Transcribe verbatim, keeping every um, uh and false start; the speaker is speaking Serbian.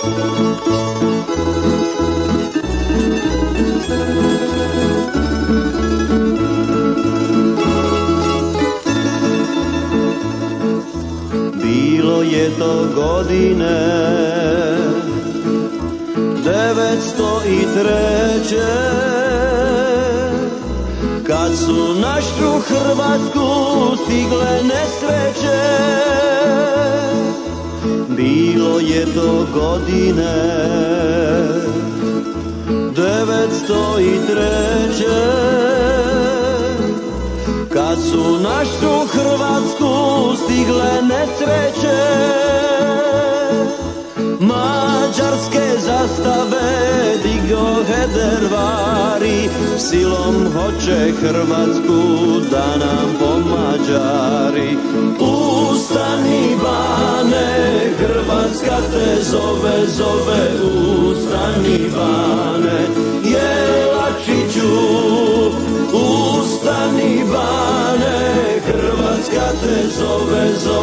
Bilo je to godine devetsto treće kad su našu Hrvatsku stigle nesreće. Bilo je to godine devetsto treće kad su našu Hrvatsku stigle nesreće. Mađarske zastave digohe drvari, silom hoće Hrvatsku da nam pomađari. Ustani bane, Hrvatska te zove, zove, ustani bane, Jelačiću. Ustani bane, Hrvatska te zove, zove.